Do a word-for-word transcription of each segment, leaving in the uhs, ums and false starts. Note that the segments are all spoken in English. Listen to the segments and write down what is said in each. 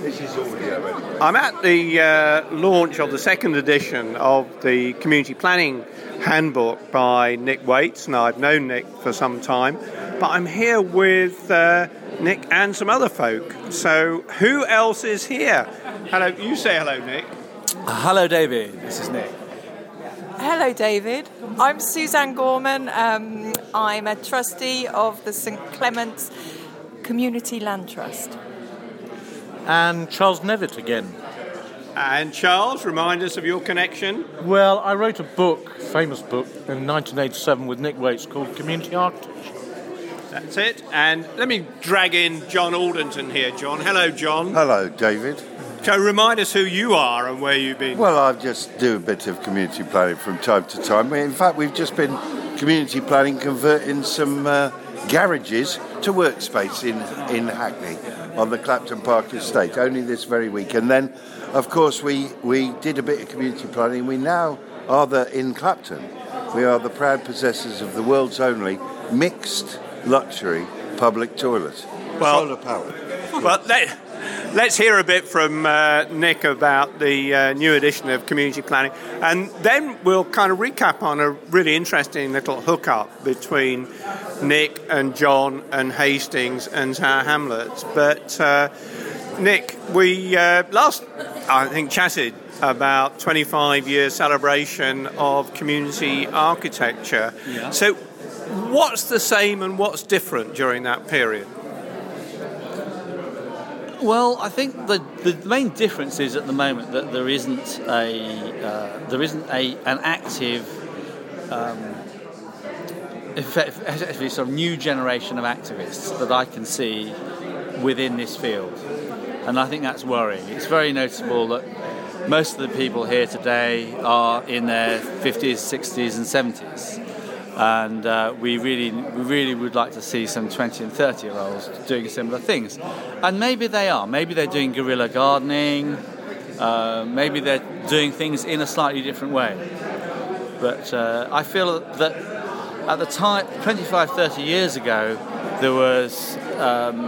This is audio anyway. I'm at the uh, launch of the second edition of the Community Planning Handbook by Nick Waits, and I've known Nick for some time, but I'm here with uh, Nick and some other folk. So who else is here? Hello, you say hello, Nick. Uh, hello, David. This is Nick. Hello, David. I'm Suzanne Gorman. Um, I'm a trustee of the St Clement's Community Land Trust. And Charles Nevitt again. And Charles, remind us of your connection. Well, I wrote a book, famous book, in nineteen eighty-seven with Nick Waits called Community Architecture. That's it. And let me drag in John Aldenton here. John. Hello, John. Hello, David. So remind us who you are and where you've been. Well, I just do a bit of community planning from time to time. In fact, we've just been community planning, converting some uh, garages to workspace in, in Hackney on the Clapton Park estate, only this very week. And then, of course, we, we did a bit of community planning. We now are the, in Clapton, we are the proud possessors of the world's only mixed luxury public toilet. Well, solar powered. Well, let, let's hear a bit from uh, Nick about the uh, new edition of Community Planning, and then we'll kind of recap on a really interesting little hookup between Nick and John and Hastings and Tower Hamlets. But uh, Nick, we uh, last, I think, chatted about twenty-five year celebration of community architecture. Yeah. So what's the same and what's different during that period? Well, I think the, the main difference is at the moment that there isn't a uh, there isn't a an active, um, effectively sort of new generation of activists that I can see within this field, and I think that's worrying. It's very noticeable that most of the people here today are in their fifties, sixties, and seventies. And uh, we really, we really would like to see some twenty and thirty year olds doing similar things. And maybe they are. Maybe they're doing guerrilla gardening. Uh, maybe they're doing things in a slightly different way. But uh, I feel that at the time, twenty-five, thirty years ago, there was um,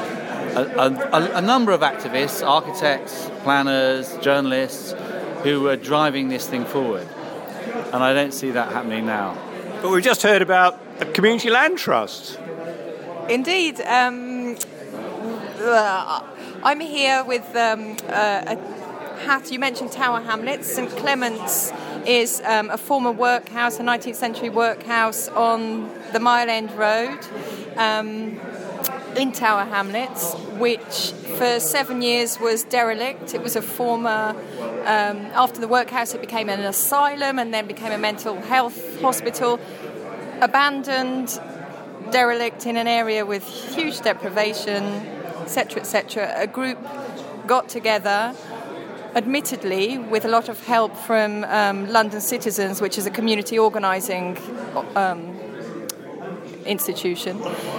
a, a, a number of activists, architects, planners, journalists, who were driving this thing forward. And I don't see that happening now. But we've just heard about a community land trust. Indeed. Um, uh, I'm here with um, uh, a hat. You mentioned Tower Hamlets. St Clement's is um, a former workhouse, a nineteenth century workhouse on the Mile End Road um, in Tower Hamlets, which for seven years was derelict. It was a former, um, after the workhouse it became an asylum and then became a mental health hospital, abandoned, derelict in an area with huge deprivation, et cetera, et cetera. A group got together, admittedly with a lot of help from um, London Citizens, which is a community organising um, institution,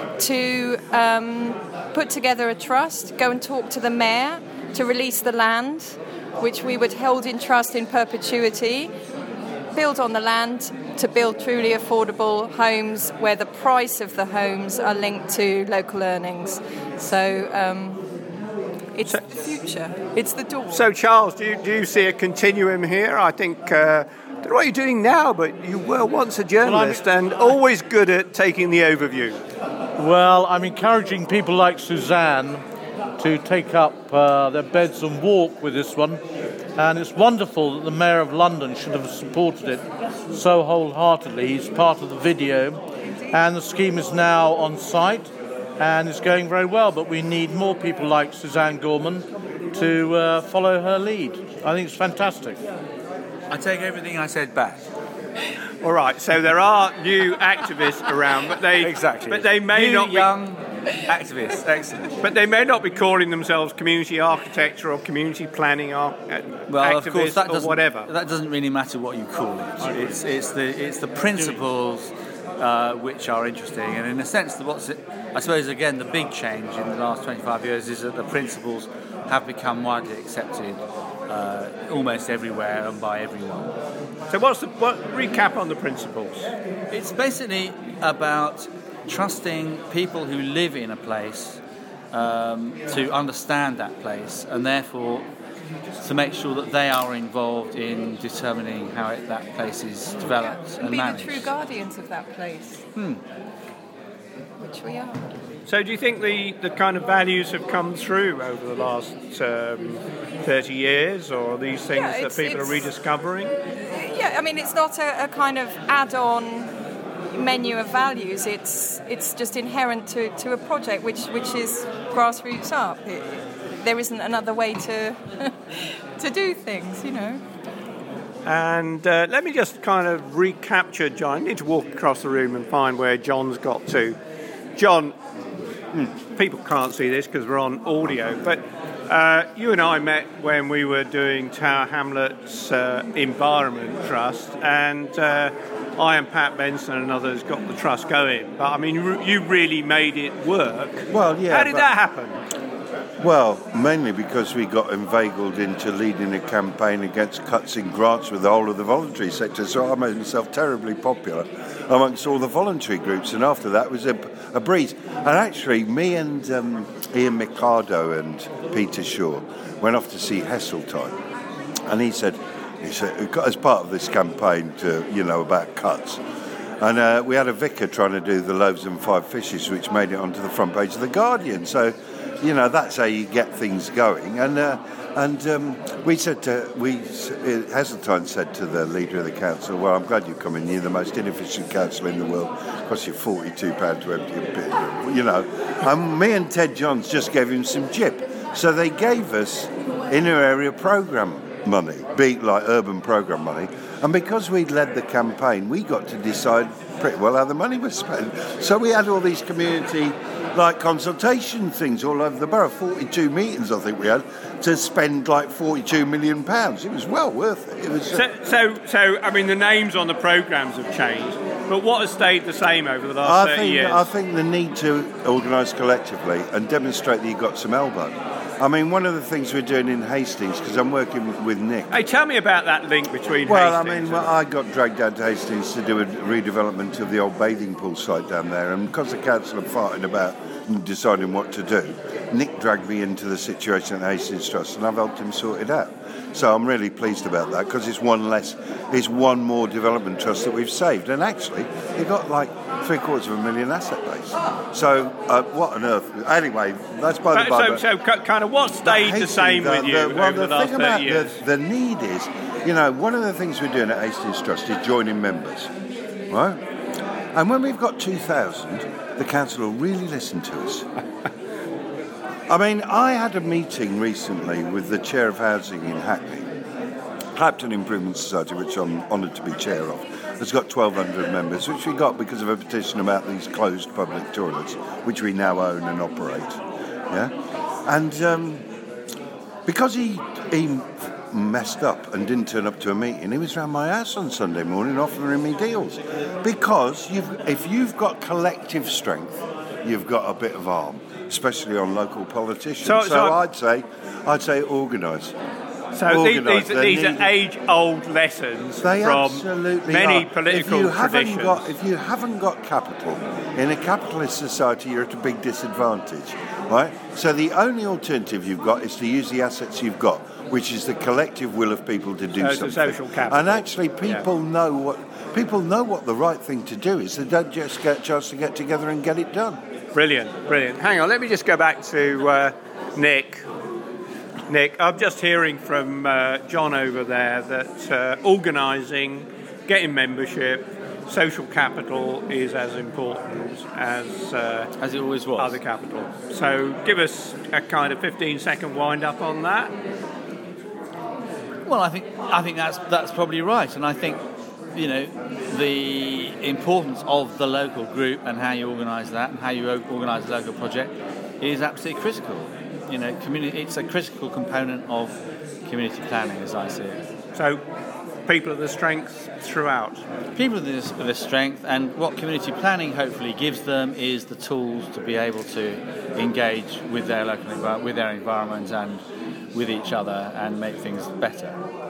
to um, put together a trust, go and talk to the mayor to release the land, which we would hold in trust in perpetuity, build on the land to build truly affordable homes where the price of the homes are linked to local earnings. So um, it's so, the future. It's the dawn. So, Charles, do you, do you see a continuum here? I think, uh, I don't know what you're doing now, but you were once a journalist well, and always good at taking the overview. Well, I'm encouraging people like Suzanne to take up uh, their beds and walk with this one. And it's wonderful that the Mayor of London should have supported it so wholeheartedly. He's part of the video, and the scheme is now on site, and it's going very well. But we need more people like Suzanne Gorman to uh, follow her lead. I think it's fantastic. I take everything I said back. All right, so there are new activists around, but they exactly, but they may new, not be young activists. Excellent. But they may not be calling themselves community architecture or community planning or uh, well, activists of course, that or whatever. That doesn't really matter what you call it. It's it's the it's the principles uh, which are interesting, and in a sense, what's it, I suppose again the big change in the last twenty-five years is that the principles have become widely accepted uh, almost everywhere and by everyone. So what's the what, recap on the principles? It's basically about trusting people who live in a place um, to understand that place, and therefore to make sure that they are involved in determining how it, that place is developed yeah. and be managed. the true guardians of that place, Hmm. which we are. So do you think the, the kind of values have come through over the last um, thirty years, or are these things Yeah, that it's- people are it's- rediscovering? Yeah, I mean, it's not a, a kind of add-on menu of values. It's it's just inherent to, to a project which which is grassroots up. It, there isn't another way to to do things, you know. And uh, let me just kind of recapture John. I need to walk across the room and find where John's got to. John, people can't see this because we're on audio, but uh, you and I met when we were doing Tower Hamlets uh, Environment Trust, and uh, I and Pat Benson and others got the trust going. But I mean, you you really made it work. Well, yeah. How did but- that happen? Well, mainly because we got inveigled into leading a campaign against cuts in grants with the whole of the voluntary sector. So I made myself terribly popular amongst all the voluntary groups. And after that, it was a, a breeze. And actually, me and um, Ian Mikado and Peter Shaw went off to see Heseltine. And he said, he said, as part of this campaign to, you know, about cuts. And uh, we had a vicar trying to do the loaves and five fishes, which made it onto the front page of The Guardian. So, you know, that's how you get things going. And uh, and um, we said to, we, Heseltine said to the leader of the council, well, I'm glad you're coming. You're the most inefficient council in the world. It costs you forty-two pounds to empty a bin, you know. And me and Ted Johns just gave him some jip. So they gave us inner area programme money, be like urban programme money. And because we'd led the campaign, we got to decide pretty well how the money was spent. So we had all these community like consultation things all over the borough, forty-two meetings I think we had, to spend like forty-two million pounds. It was well worth it. It was. So, so, so I mean, the names on the programmes have changed, but what has stayed the same over the last I thirty think, years? I think the need to organise collectively and demonstrate that you've got some elbow. I mean, one of the things we're doing in Hastings, because I'm working with Nick. Hey, tell me about that link between Well, I Hastings mean, well, I got dragged down to Hastings to do a redevelopment of the old bathing pool site down there, and because the council are fighting about deciding what to do, Nick dragged me into the situation at Hastings Trust, and I've helped him sort it out. So I'm really pleased about that, because it's one less, it's one more development trust that we've saved, and actually, they've got like three quarters of a million asset base. So uh, what on earth? Anyway, that's by the by. So, so, so kind of what stayed the, the same the, with you the, well, over the the last thing thirty about years? The, the need is, you know, one of the things we're doing at Hastings Trust is joining members, right? And when we've got two thousand, the council will really listen to us. I mean, I had a meeting recently with the chair of housing in Hackney, Clapton Improvement Society, which I'm honoured to be chair of. It's got twelve hundred members, which we got because of a petition about these closed public toilets, which we now own and operate. Yeah, and um, because he he messed up and didn't turn up to a meeting, he was around my house on Sunday morning offering me deals. Because you've, if you've got collective strength, you've got a bit of arm, especially on local politicians. So, So, so I'd say, I'd say organise. So these, organised. these, They these need- are age-old lessons They from absolutely many are. political if you haven't traditions. Got, if you haven't got capital, in a capitalist society, you're at a big disadvantage, right? So the only alternative you've got is to use the assets you've got, which is the collective will of people to do So it's a something. social capital. And actually, people Yeah. know what people know what the right thing to do is. They don't just get a chance to get together and get it done. Brilliant, brilliant. Hang on, let me just go back to uh, Nick. Nick, I'm just hearing from uh, John over there that uh, organising, getting membership, social capital is as important as uh, As it always was. other capital. So give us a kind of fifteen second wind up on that. Well, I think I think that's that's probably right, and I think you know the importance of the local group and how you organise that and how you organise a local project is absolutely critical. You know, community it's a critical component of community planning, as I see it. So people are the strength throughout. People are the, the strength, and what community planning hopefully gives them is the tools to be able to engage with their local envi- with their environment and with each other and make things better.